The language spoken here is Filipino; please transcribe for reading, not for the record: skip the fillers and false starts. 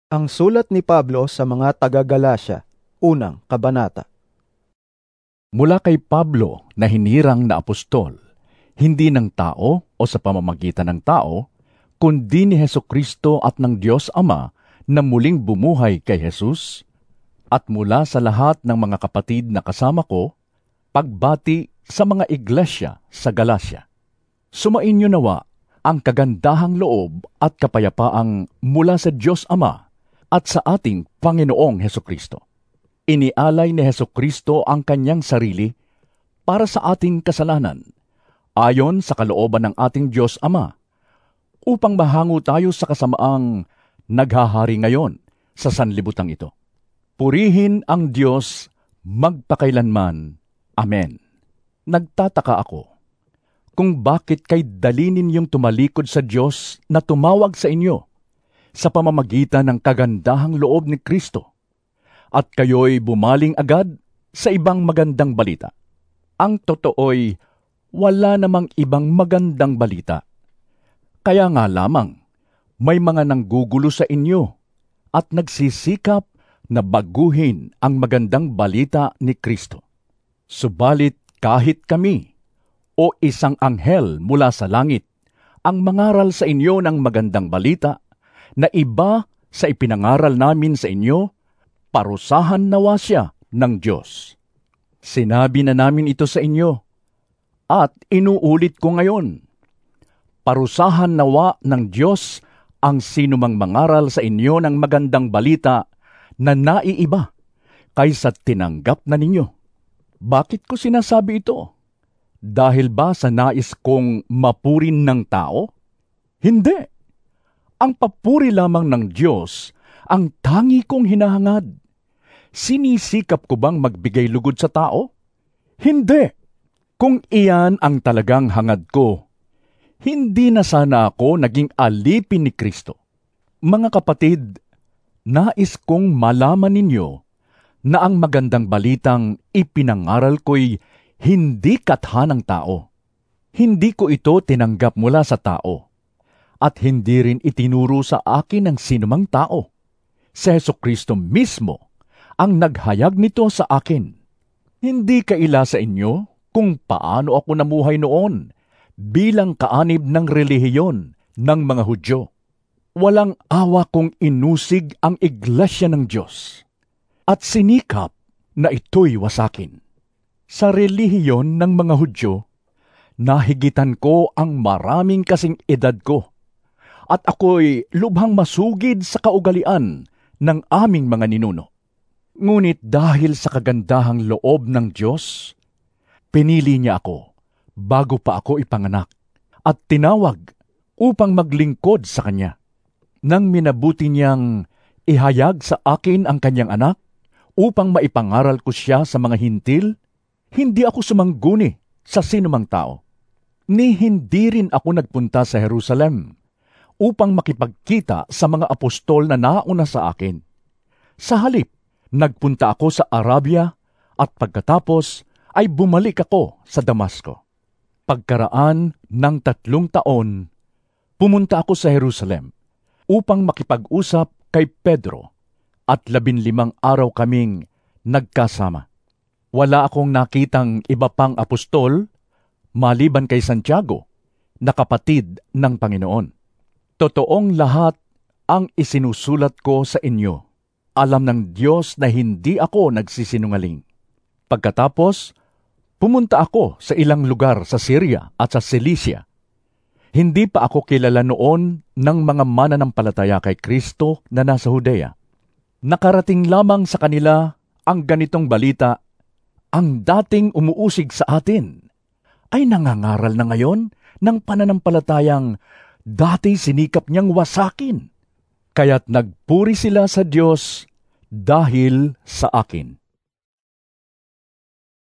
Ang sulat ni Pablo sa mga taga-Galasya, unang kabanata. Mula kay Pablo na hinirang na apostol, hindi ng tao o sa pamamagitan ng tao, kundi ni Hesukristo at ng Diyos Ama na muling bumuhay kay Jesus, at mula sa lahat ng mga kapatid na kasama ko, pagbati sa mga iglesia sa Galasya. Sumainyo nawa ang kagandahang loob at kapayapaang mula sa Diyos Ama at sa ating Panginoong Hesukristo. Inialay ni Hesukristo ang kanyang sarili para sa ating kasalanan, ayon sa kalooban ng ating Diyos Ama, upang mahango tayo sa kasamaang naghahari ngayon sa sanlibutan ito. Purihin ang Diyos magpakailanman. Amen. Nagtataka ako kung bakit kay dali ninyong tumalikod sa Diyos na tumawag sa inyo sa pamamagitan ng kagandahang loob ni Kristo, at kayo'y bumaling agad sa ibang magandang balita. Ang totoo'y wala namang ibang magandang balita. Kaya nga lamang, may mga nanggugulo sa inyo at nagsisikap na baguhin ang magandang balita ni Kristo. Subalit kahit kami o isang anghel mula sa langit ang mangaral sa inyo ng magandang balita na iba sa ipinangaral namin sa inyo, parusahan nawa siya ng Diyos. Sinabi na namin ito sa inyo, at inuulit ko ngayon. Parusahan nawa ng Diyos ang sinumang mangaral sa inyo ng magandang balita na naiiba kaysa tinanggap na ninyo. Bakit ko sinasabi ito? Dahil ba sa nais kong mapurin ng tao? Hindi. Ang papuri lamang ng Diyos ang tangi kong hinahangad. Sinisikap ko bang magbigay lugod sa tao? Hindi. Kung iyan ang talagang hangad ko, hindi na sana ako naging alipin ni Kristo. Mga kapatid, nais kong malaman ninyo na ang magandang balitang ipinangaral ko'y hindi katha ng tao. Hindi ko ito tinanggap mula sa tao, at hindi rin itinuro sa akin ng sinumang tao. Si Hesukristo mismo ang naghayag nito sa akin. Hindi kaila sa inyo kung paano ako namuhay noon bilang kaanib ng relihiyon ng mga Hudyo. Walang awa kong inusig ang iglesia ng Diyos at sinikap na ito'y wasakin. Sa relihiyon ng mga Hudyo, nahigitan ko ang maraming kasing edad ko, at ako'y lubhang masugid sa kaugalian ng aming mga ninuno. Ngunit dahil sa kagandahang loob ng Diyos, pinili niya ako bago pa ako ipanganak at tinawag upang maglingkod sa Kanya. Nang minabuti niyang ihayag sa akin ang Kanyang anak upang maipangaral ko siya sa mga hintil, hindi ako sumangguni sa sinumang tao. Ni hindi rin ako nagpunta sa Jerusalem upang makipagkita sa mga apostol na nauna sa akin. Sa halip, nagpunta ako sa Arabia at pagkatapos ay bumalik ako sa Damasco. Pagkaraan ng 3 taon, pumunta ako sa Jerusalem upang makipag-usap kay Pedro at 15 araw kaming nagkasama. Wala akong nakitang iba pang apostol maliban kay Santiago, na kapatid ng Panginoon. Totoong lahat ang isinusulat ko sa inyo. Alam ng Diyos na hindi ako nagsisinungaling. Pagkatapos, pumunta ako sa ilang lugar sa Syria at sa Cilicia. Hindi pa ako kilala noon ng mga mananampalataya kay Kristo na nasa Judea. Nakarating lamang sa kanila ang ganitong balita, ang dating umuusig sa atin ay nangangaral na ngayon ng pananampalatayang dati sinikap niyang wasakin. Kaya't nagpuri sila sa Diyos dahil sa akin.